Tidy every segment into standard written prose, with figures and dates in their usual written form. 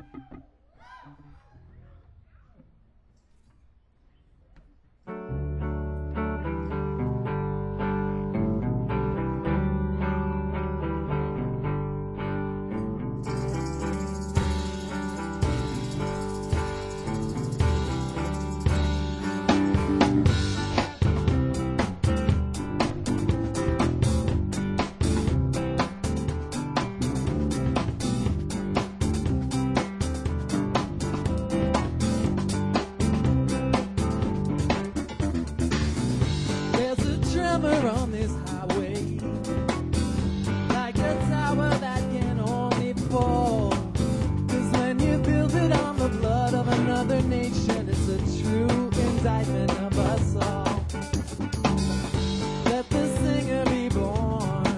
There's a tremor on this highway, like a tower that can only fall. 'Cause when you build it on the blood of another nation, it's a true indictment of us all. Let the singer be born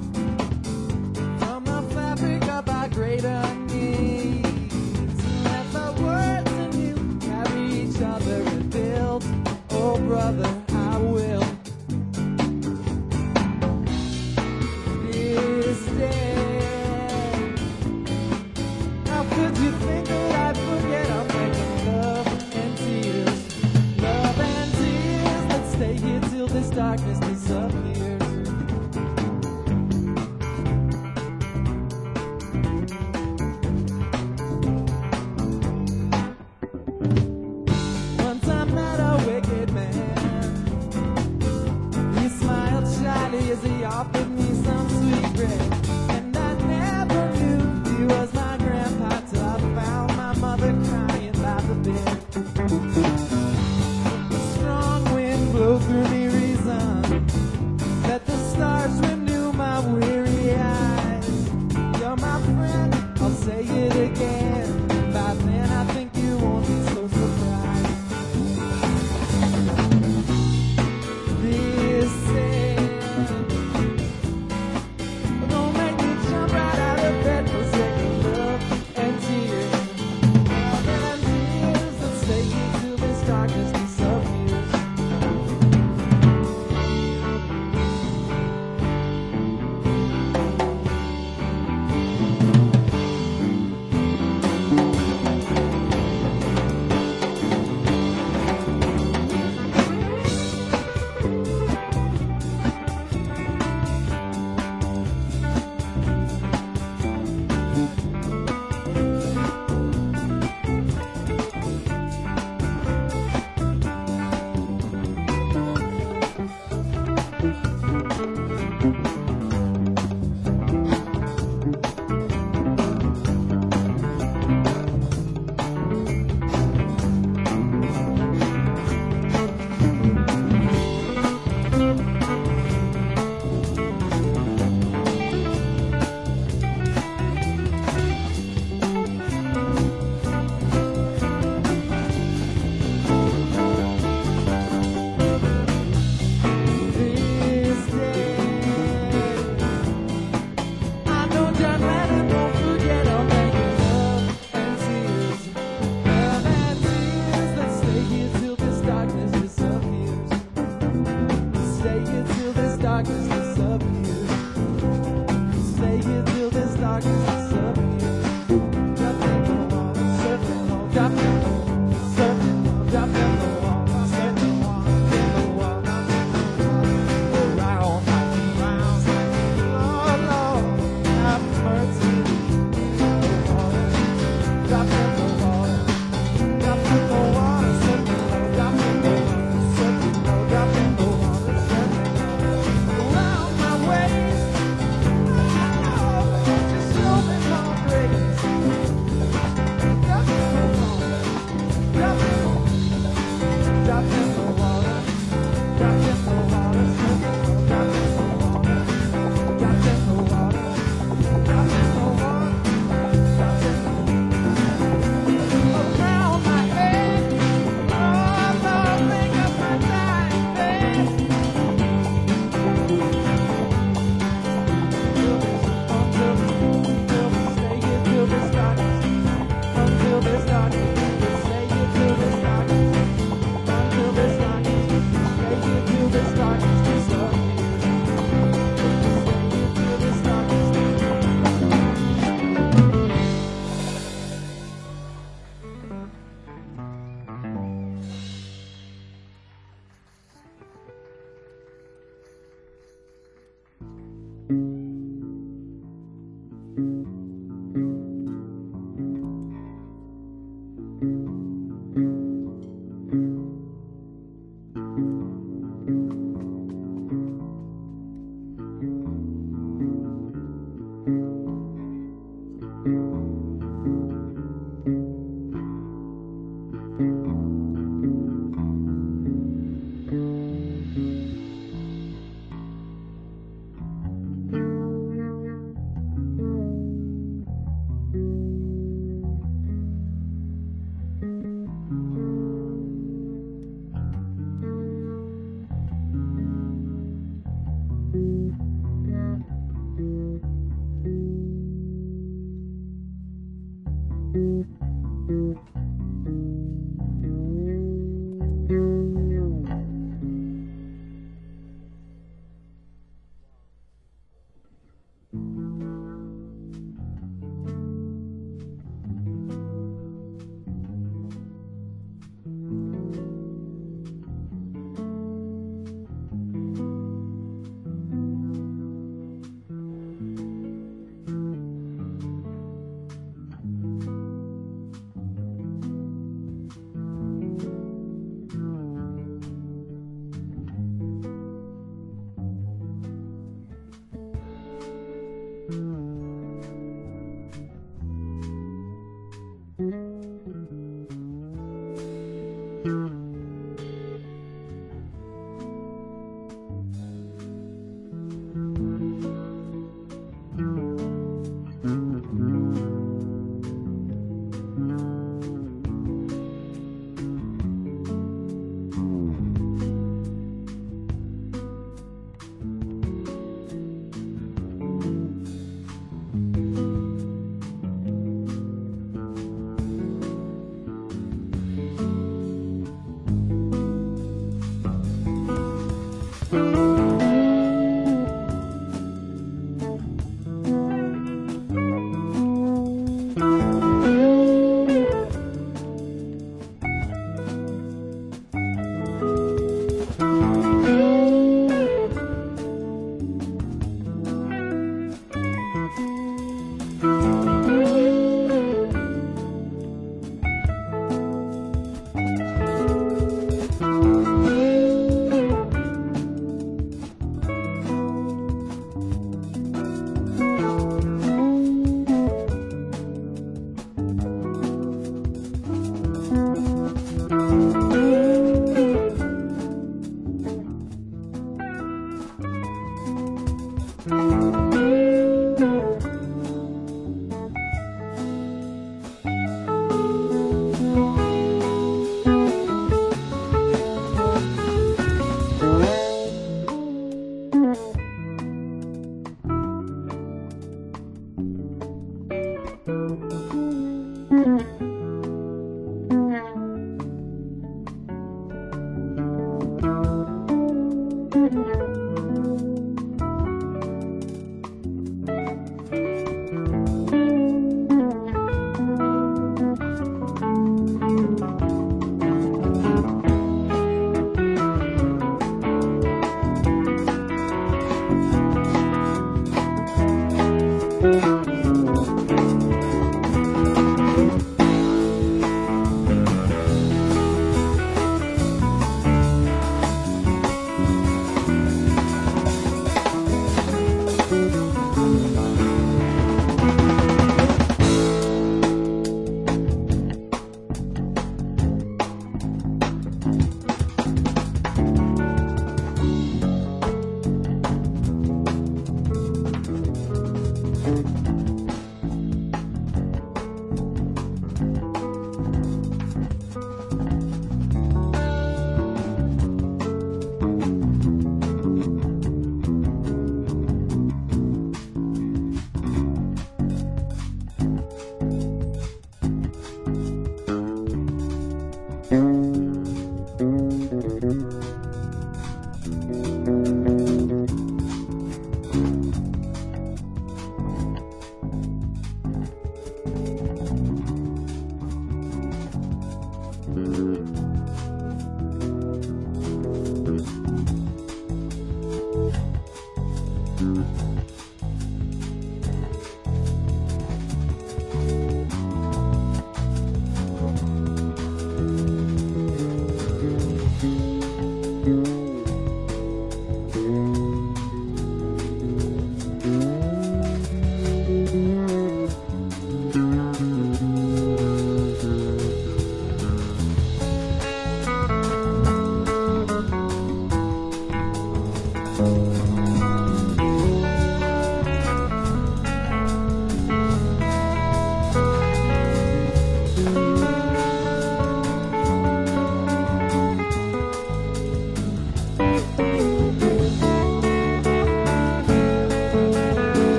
from a fabric of our greater needs. Let the words in you carry each other and build, oh brother, I will. This day, how could you think that I'd forget? I'm making love and tears that stay here till this darkness disappears. Once I met a wicked man. He smiled shyly as he offered me some sweet bread, and I never knew he was my grandpa till I found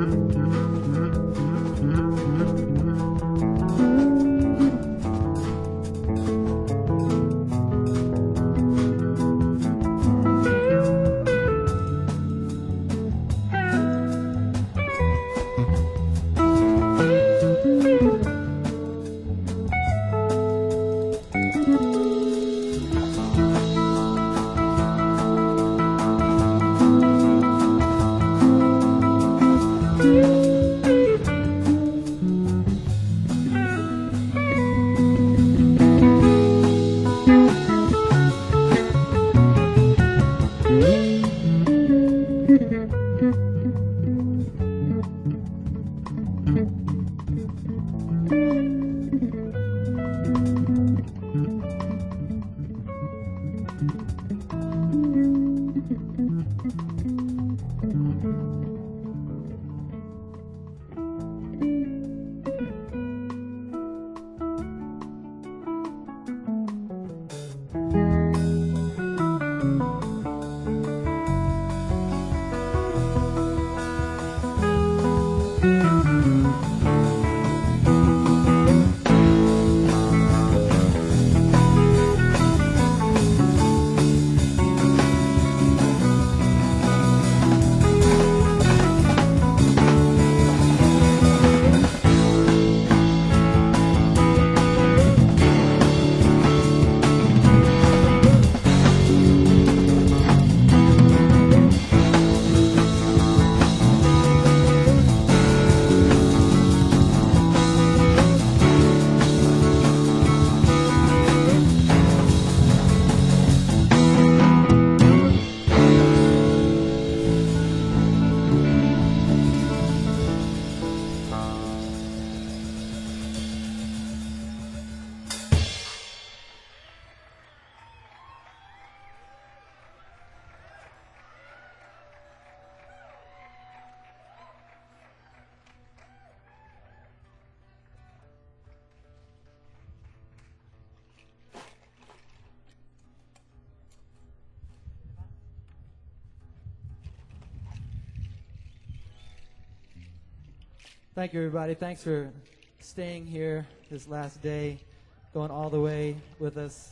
Thank you, everybody. Thanks for staying here this last day, going all the way with us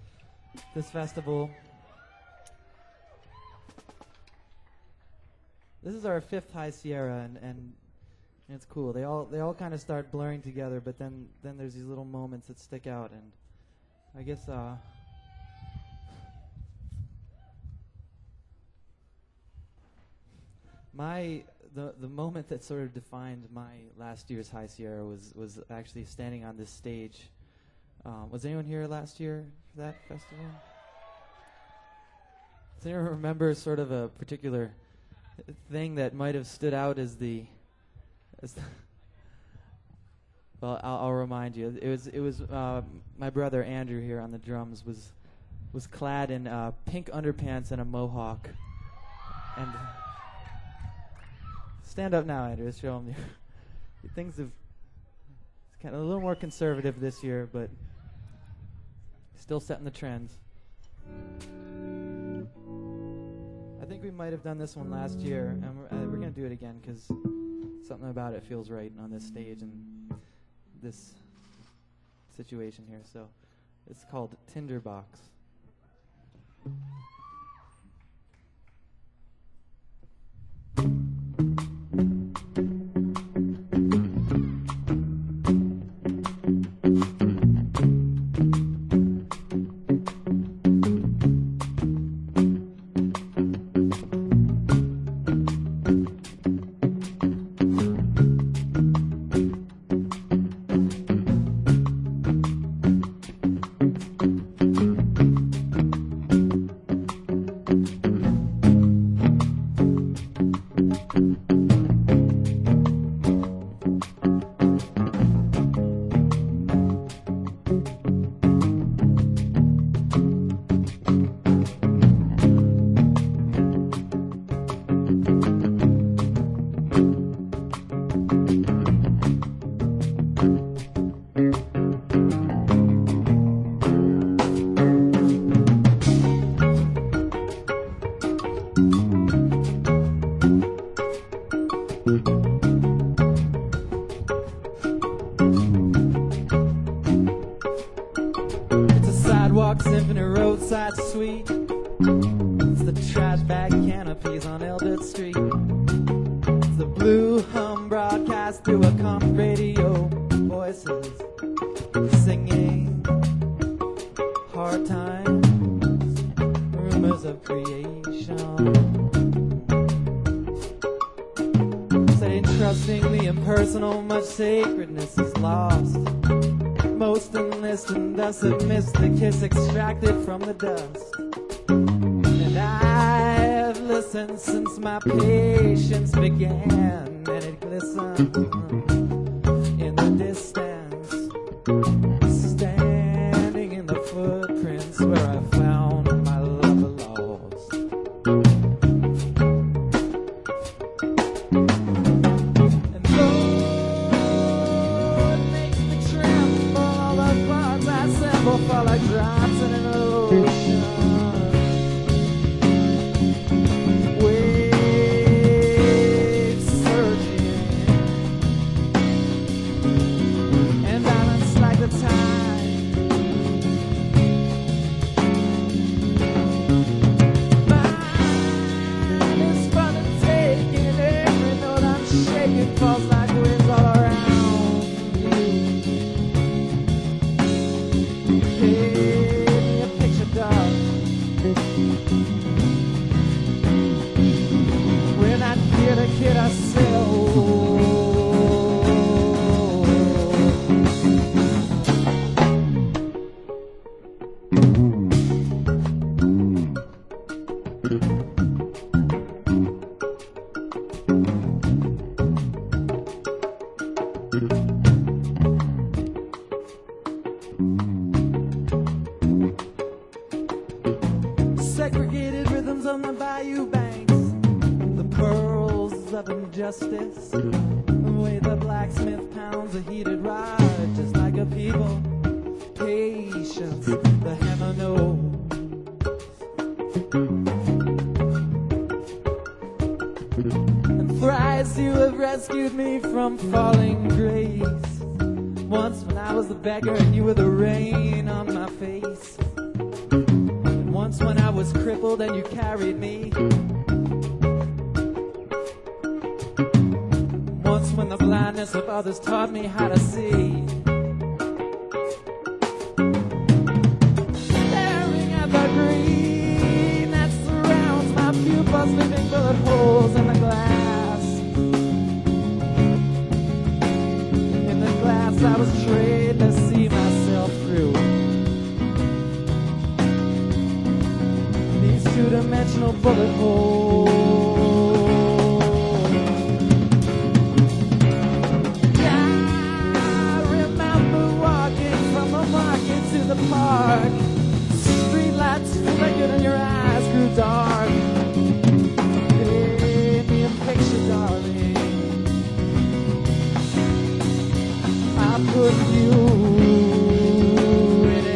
this festival. This is our 5th High Sierra, and it's cool. They all kind of start blurring together, but then there's these little moments that stick out, and I guess the moment that sort of defined my last year's High Sierra was actually standing on this stage. Was anyone here last year for that festival? Does anyone remember sort of a particular thing that might have stood out as the well, I'll remind you. It was my brother Andrew here on the drums was clad in pink underpants and a mohawk. And stand up now, Andrew. Let's show them. Things have it's kind of a little more conservative this year, but still setting the trends. I think we might have done this one last year, and we're going to do it again because something about it feels right on this stage and this situation here. So it's called Tinderbox. Symphony Roadside Suite. It's the trash bag canopies on Eldred Street. It's the blue hum broadcast through a common radio. Voices singing hard times, rumors of creation. Saying trustingly impersonal, much sacredness is lost. Most enlist and thus miss the kiss extracted from the dust. And I've listened since my patience began, and it glistened in the distance, standing in the footprints where I found my lover lost. And though it makes me tremble, all the parts I assemble fall like drops in an ocean. Waves surging and balance like the tide. Mine is fun and taking, every note I'm shaking falls like winds all around you. Paint me a picture, darling. We're not here to kid ourselves. Segregated rhythms on the bayou banks, the pearls of injustice, the way the blacksmith pounds a heated rod, just like a people. Patience, the hammer knows. And thrice you have rescued me from falling grace. Once when I was the beggar and you were the rain on my face. Once when I was crippled and you carried me. Once when the blindness of others taught me how to see. Staring at the green that surrounds my pupils, leaving bullet holes in the glass. In the glass I was trained to see myself through. Two-dimensional bullet hole. I remember walking from the market to the park. Streetlights flickered and your eyes grew dark. Paint me a picture, darling. I put you in it.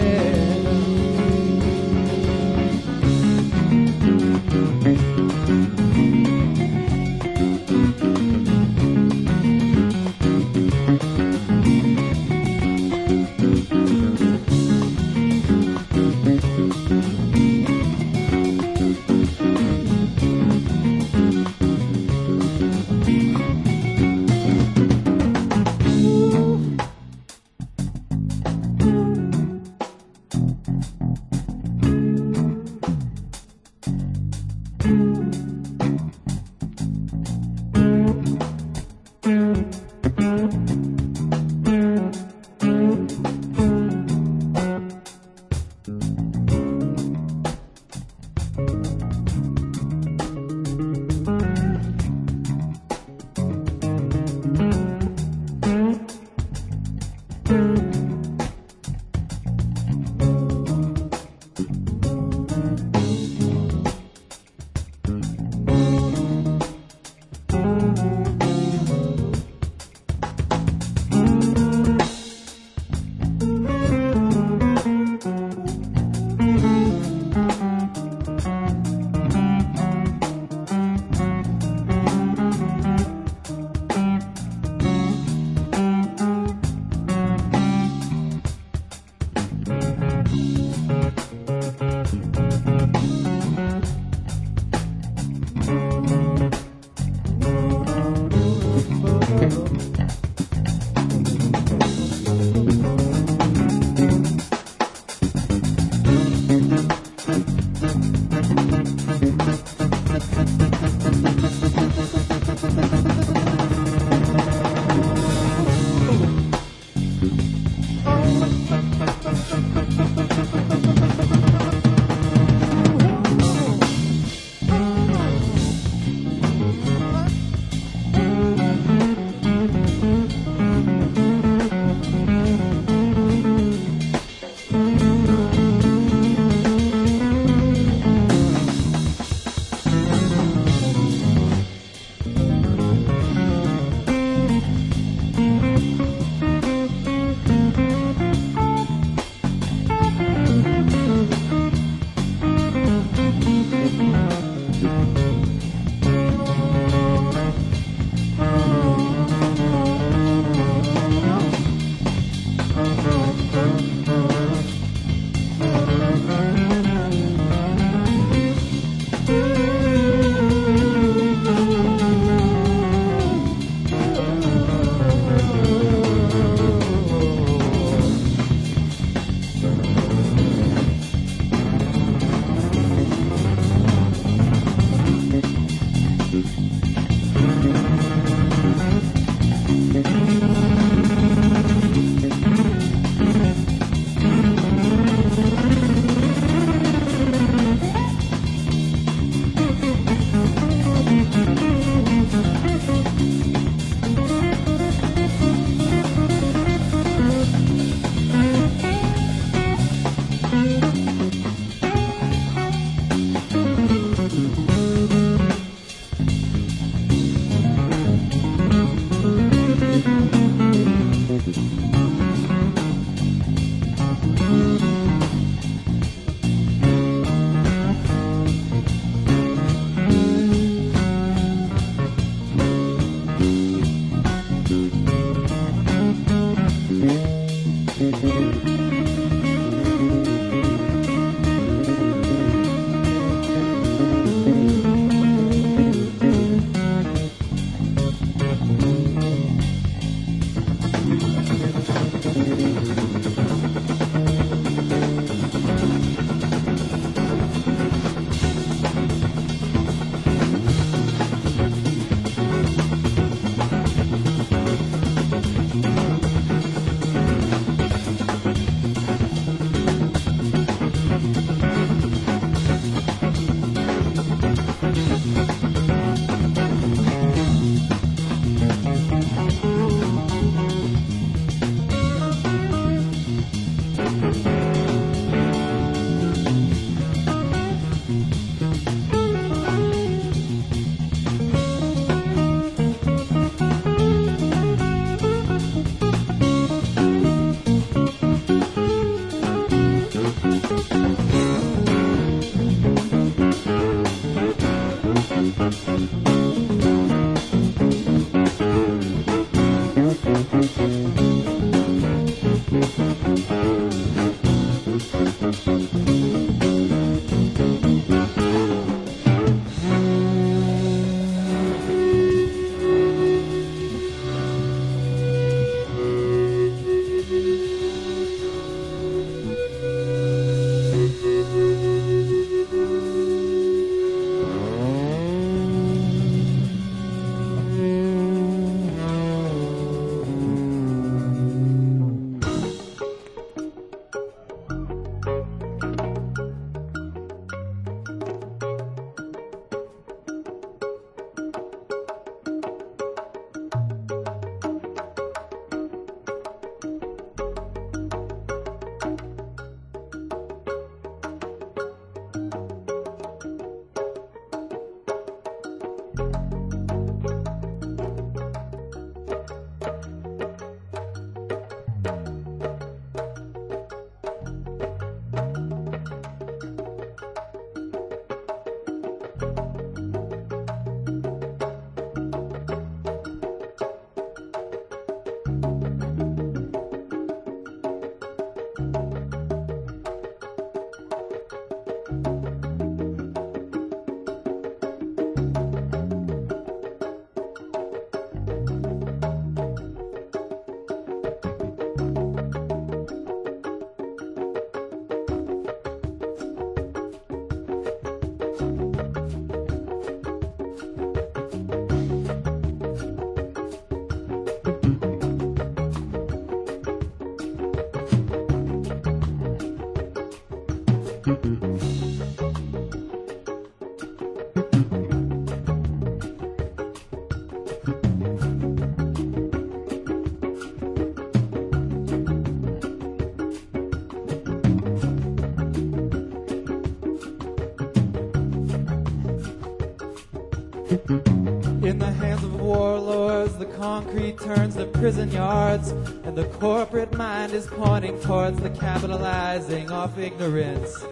concrete turns to prison yards, and the corporate mind is pointing towards the capitalizing of ignorance,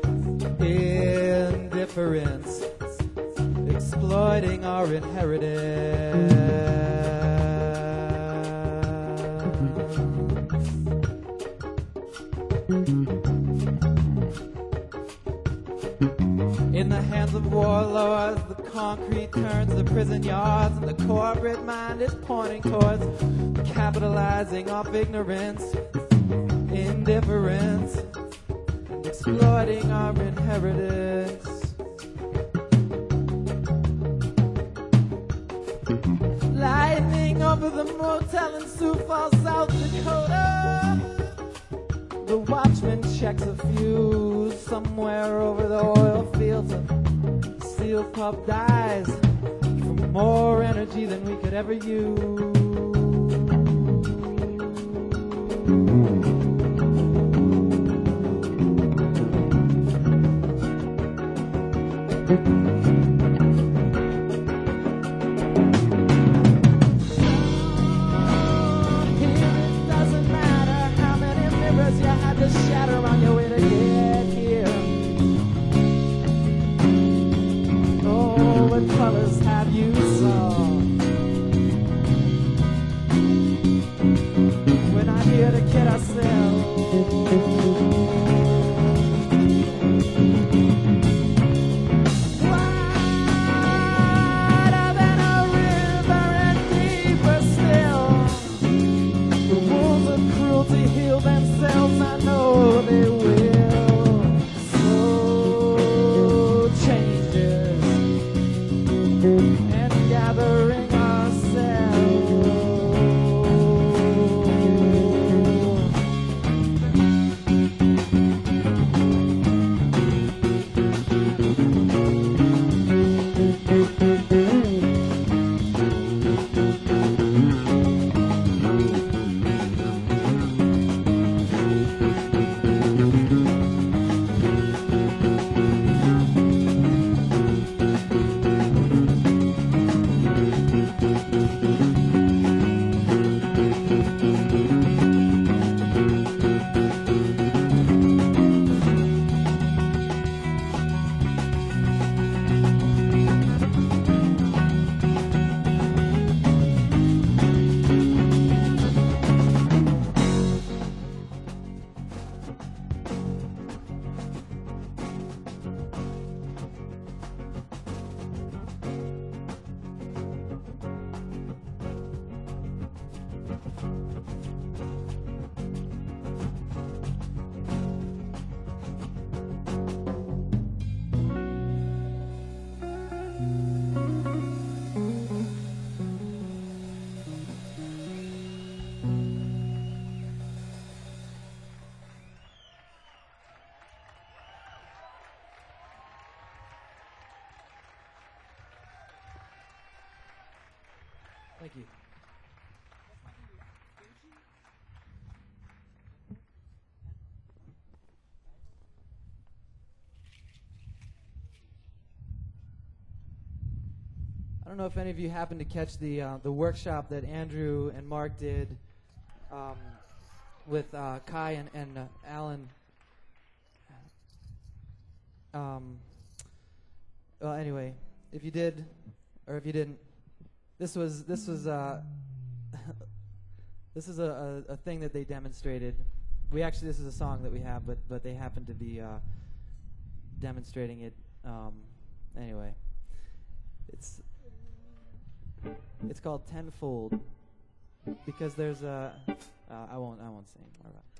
indifference, exploiting our inheritance. In the hands of warlords, the concrete turns to prison yards, and the corporate mind is pointing towards capitalizing off ignorance, indifference, and exploiting our inheritance. Lightning over the motel in Sioux Falls, South Dakota. The watchman checks a fuse somewhere over the oil fields. A steel pup dies for more energy than we could ever use. Shatter on your way to get here. Oh, what colors have you saw? We're not here to kid ourselves. Wider than a river and deeper still. The wolves of cruelty heal themselves, I know they will. Slow changes and gathering ourselves. Thank you. I don't know if any of you happened to catch the workshop that Andrew and Mark did with Kai and Alan. Well, anyway, if you did or if you didn't, this was this is a thing that they demonstrated. This is a song that we have, but they happen to be demonstrating it. Anyway, it's called Tenfold because there's a I won't say more about it.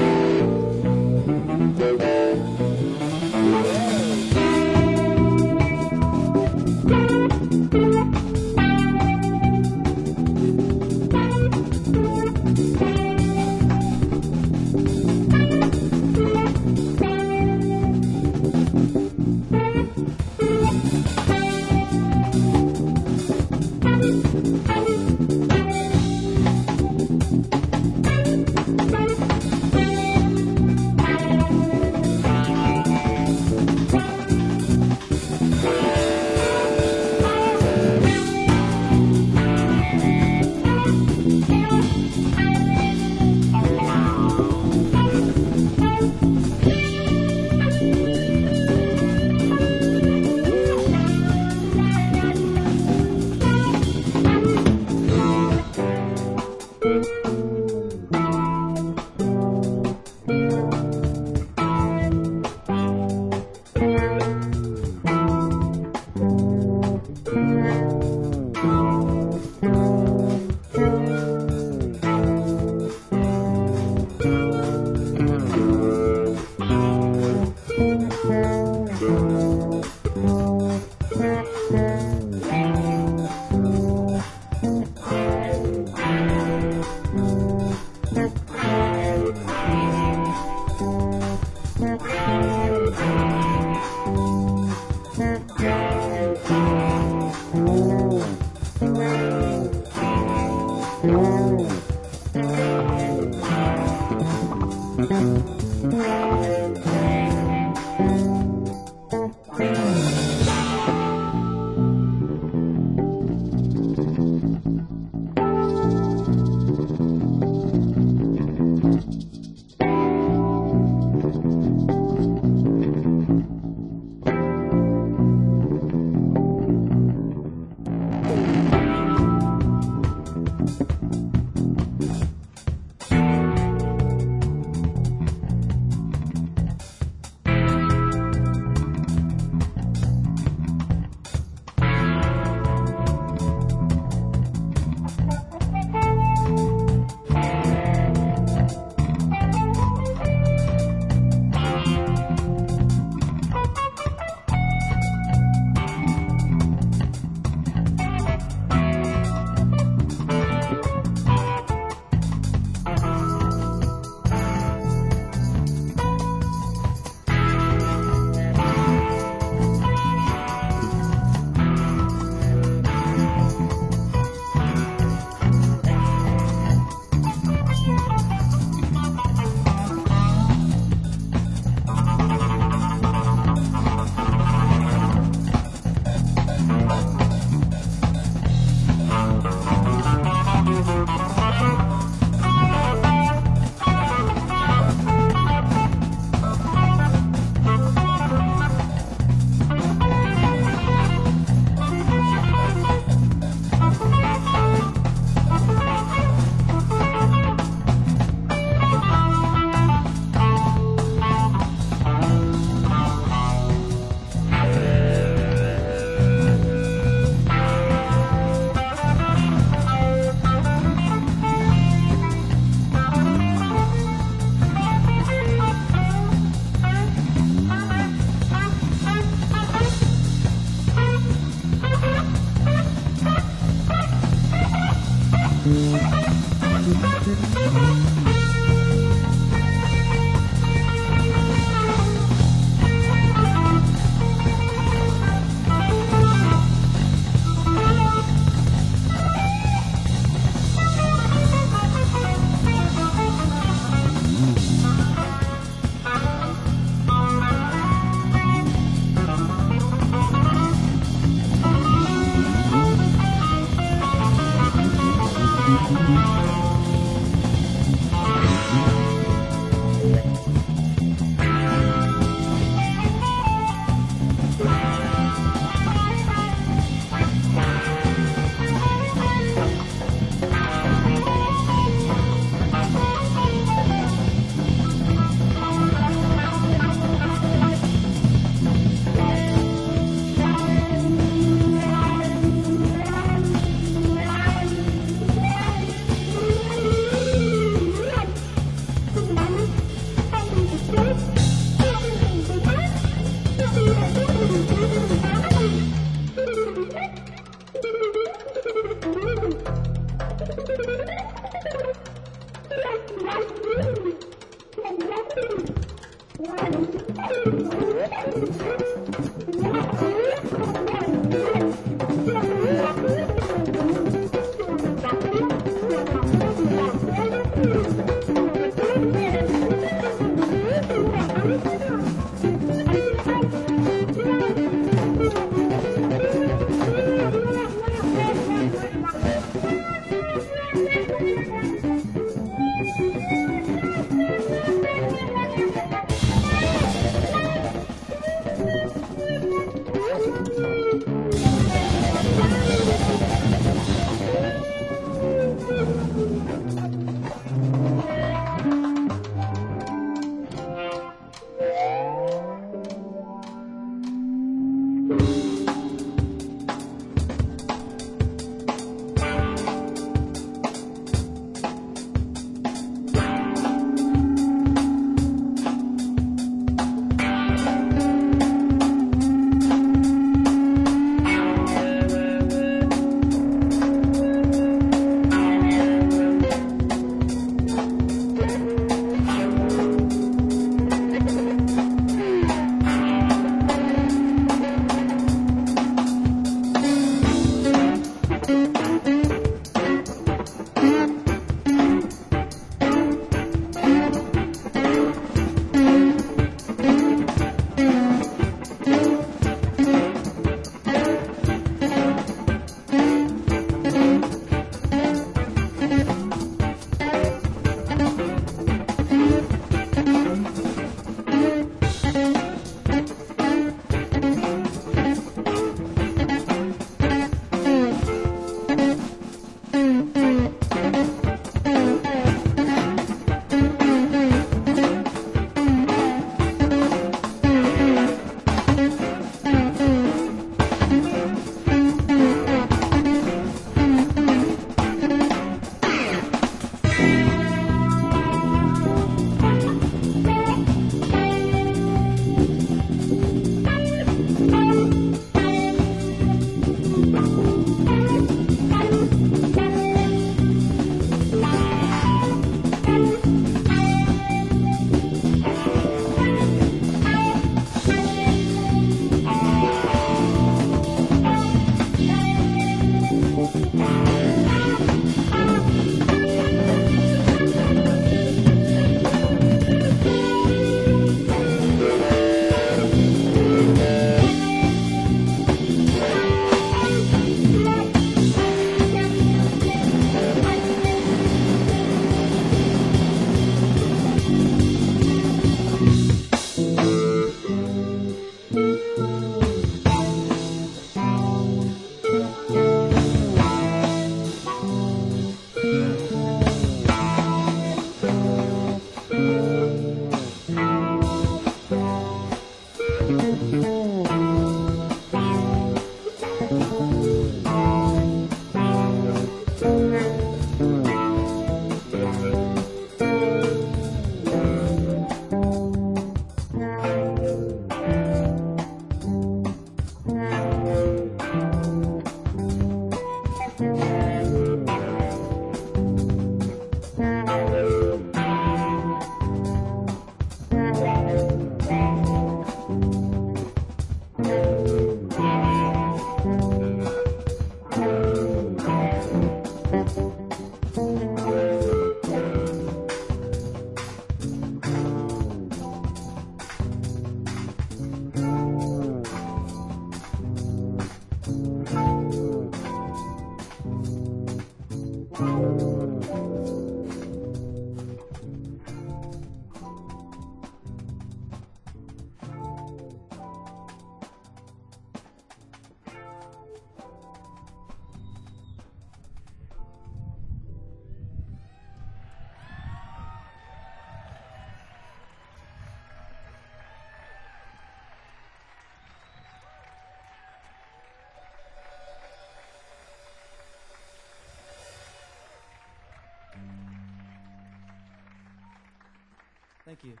Thank you.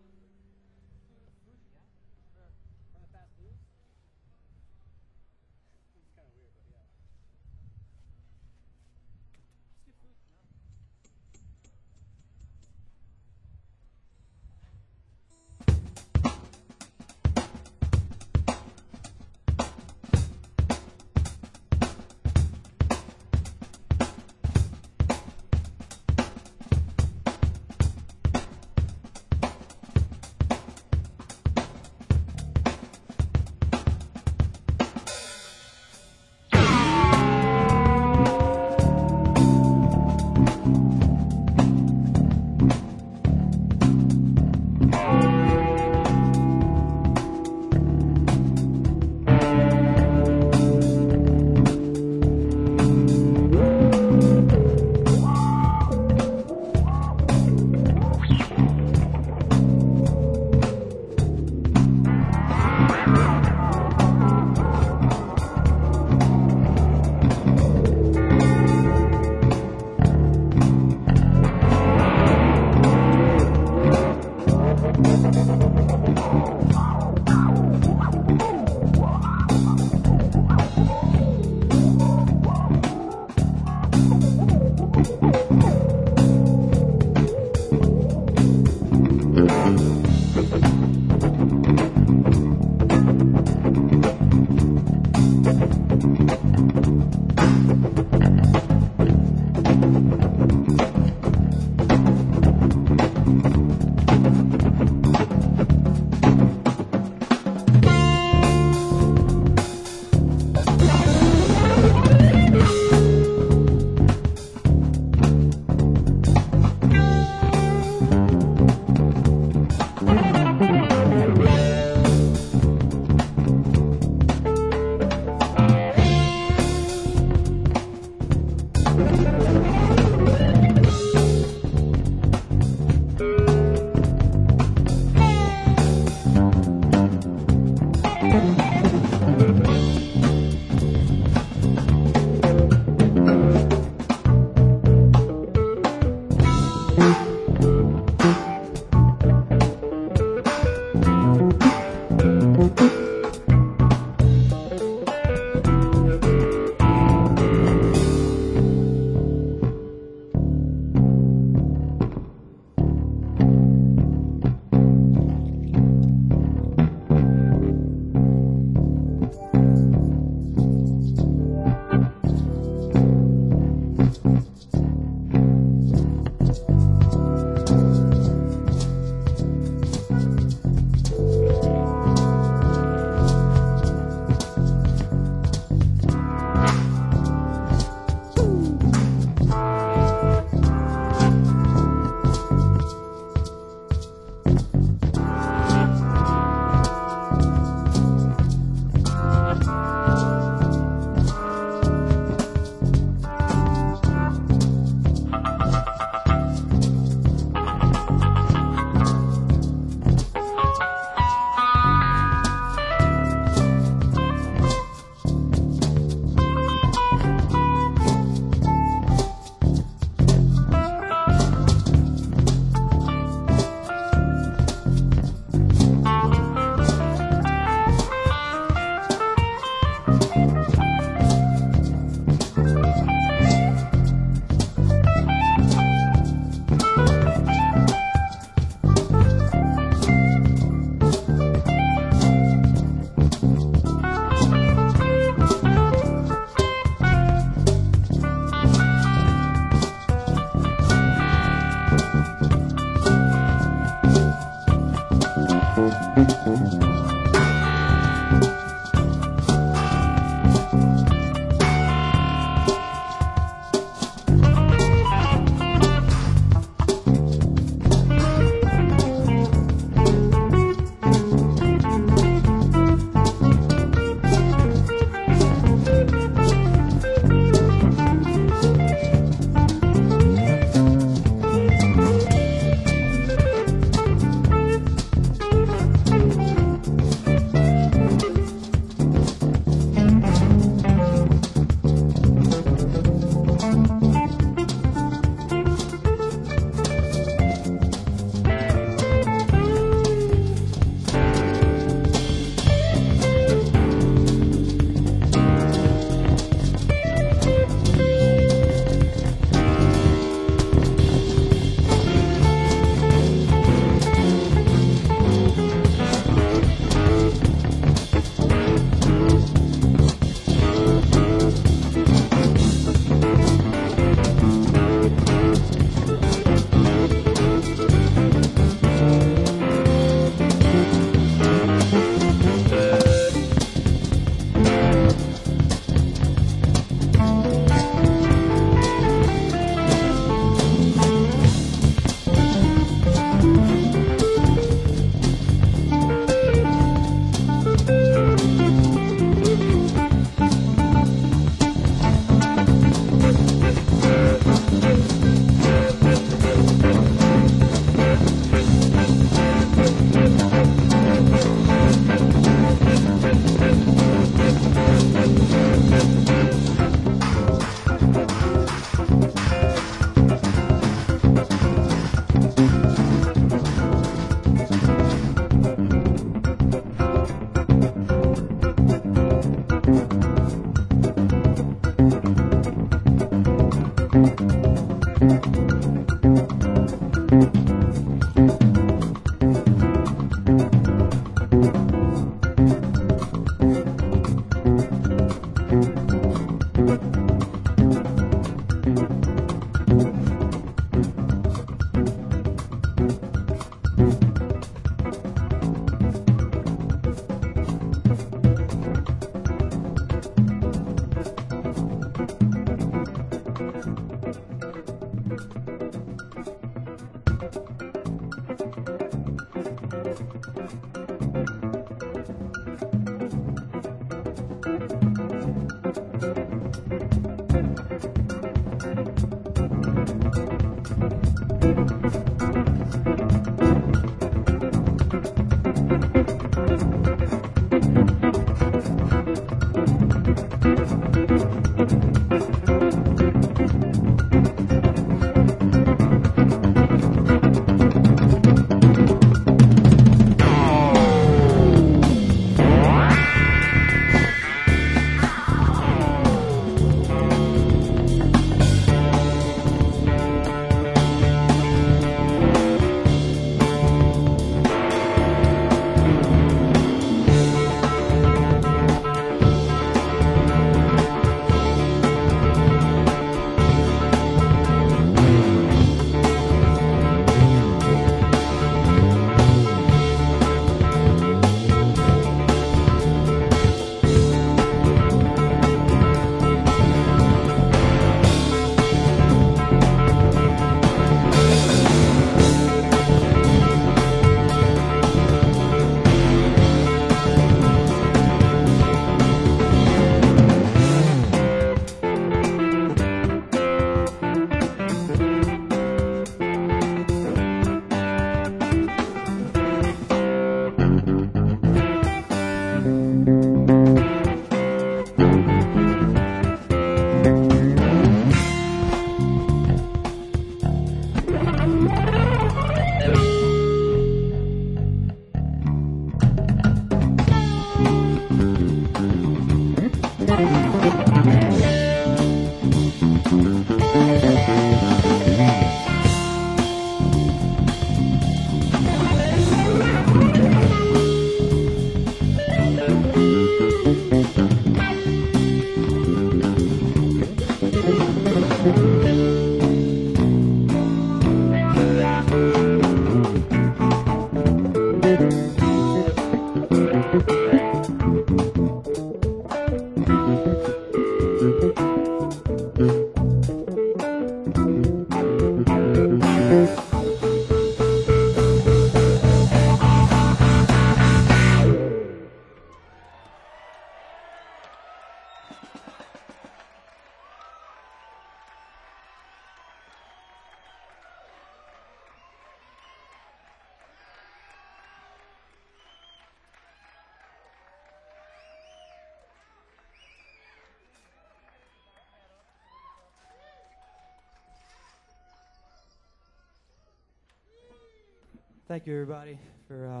Thank you, everybody, for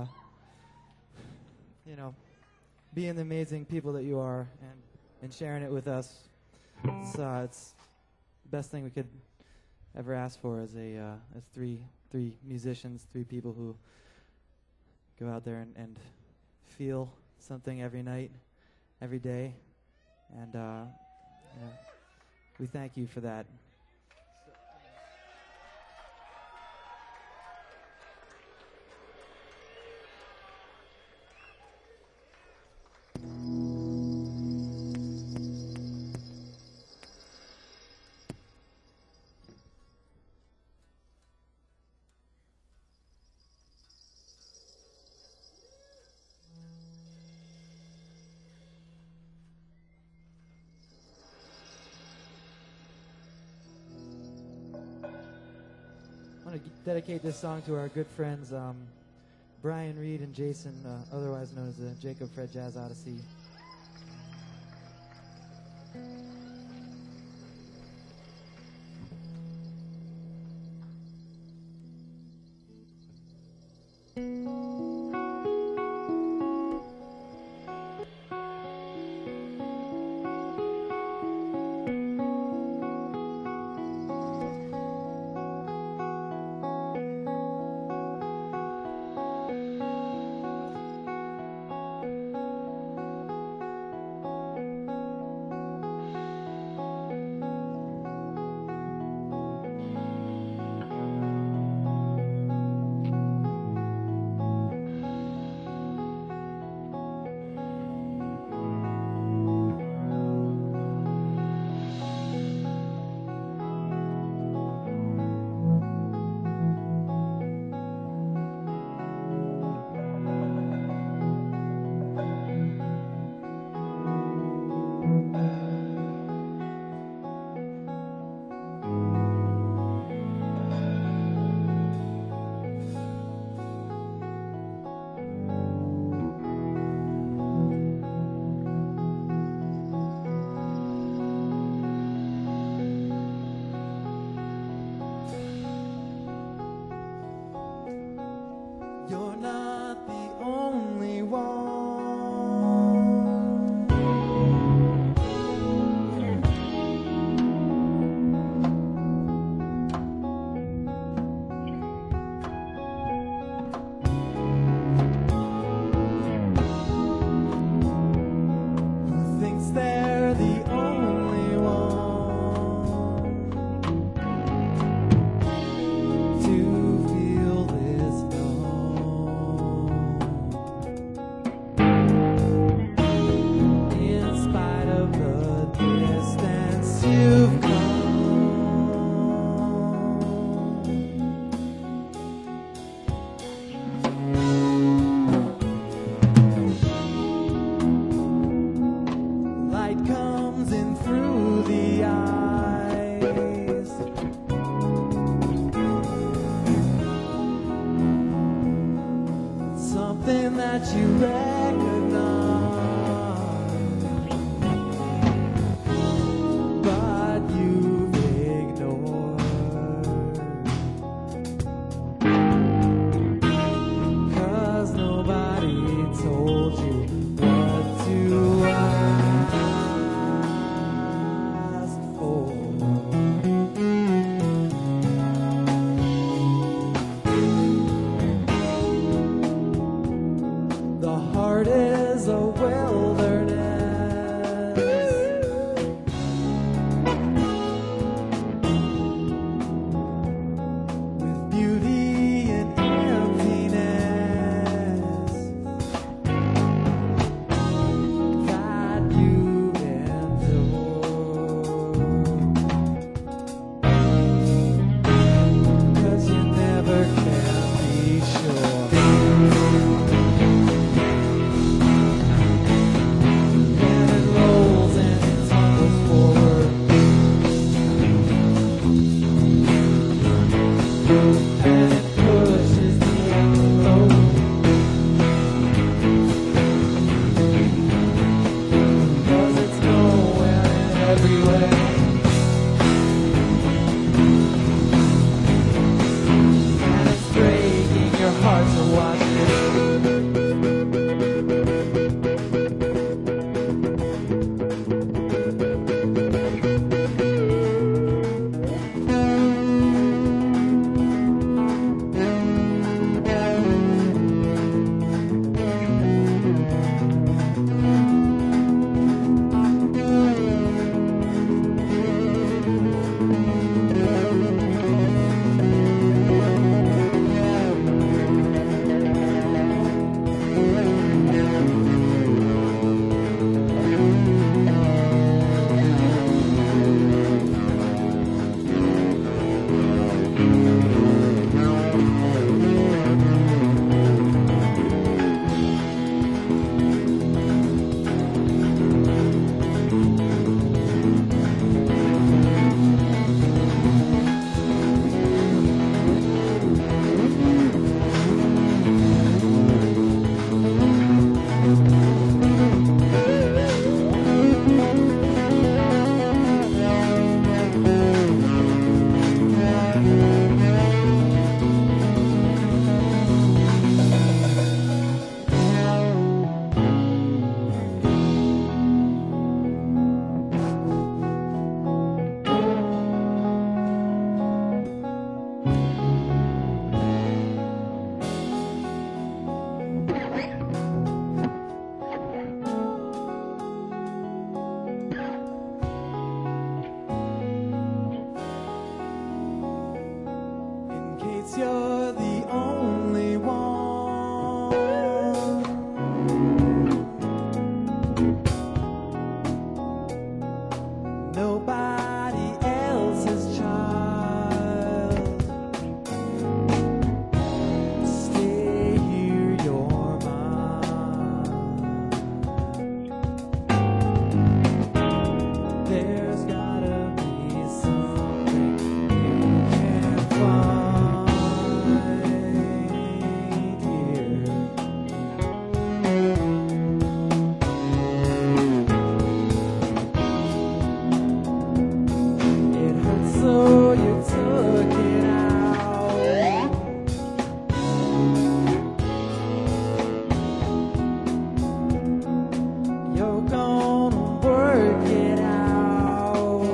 being the amazing people that you are and sharing it with us. It's the best thing we could ever ask for as three musicians, three people who go out there and feel something every night, every day, and we thank you for that. I want to dedicate this song to our good friends Brian Reed and Jason, otherwise known as the Jacob Fred Jazz Odyssey. that you recognize, but you've ignored. 'Cause nobody told you what to ask for. The heart is a wilderness with beauty and emptiness that you endure. 'Cause you never can be sure. And it rolls and it tumbles forward, and it pushes the envelope. 'Cause it's nowhere and everywhere, and it's breaking your heart to watch it. In case you're the only one, nobody else's child, stay here, you're mine. There's gotta be something you can find here. It hurts, so you took it out. You're gonna work it out.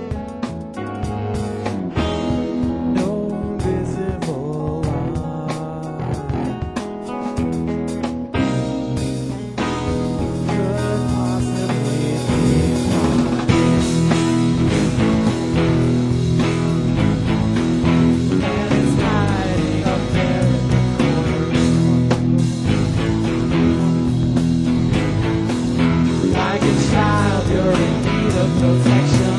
No visible line could possibly be mine. And it's hiding up there in the corner, like a child, you're in need of protection.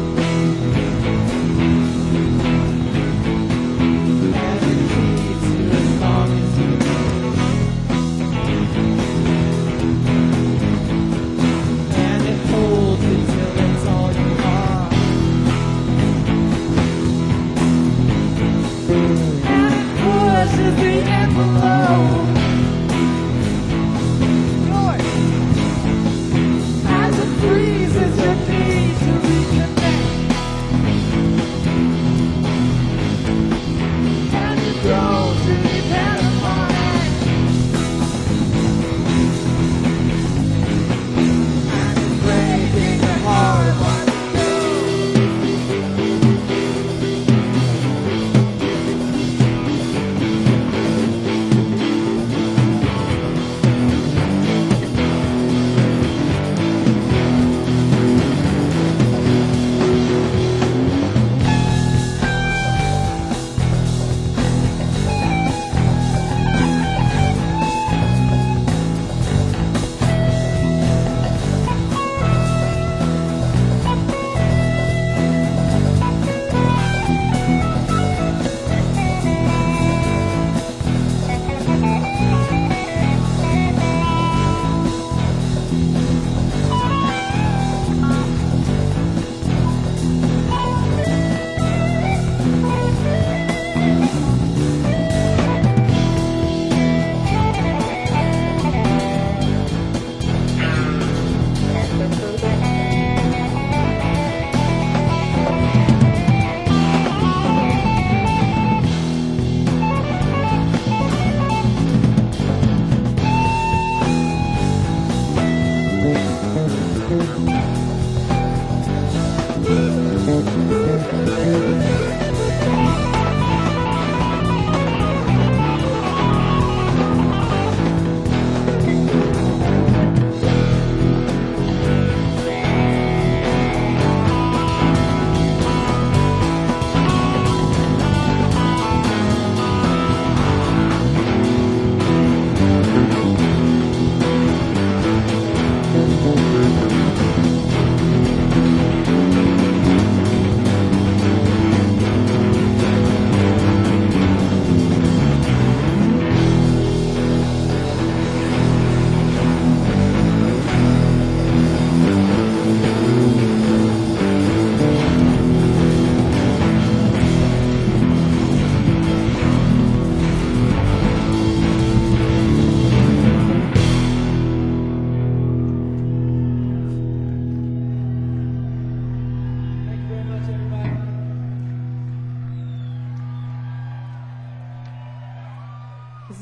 And it keeps you as long as you live. And it holds you till it's all you are. And it pushes the envelope.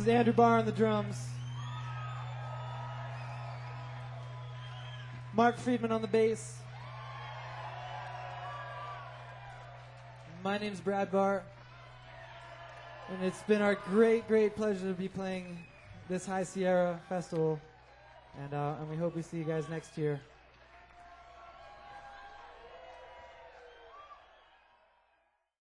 Andrew Barr on the drums. Mark Friedman on the bass. My name's Brad Barr. And it's been our great, great pleasure to be playing this High Sierra Festival. And we hope we see you guys next year.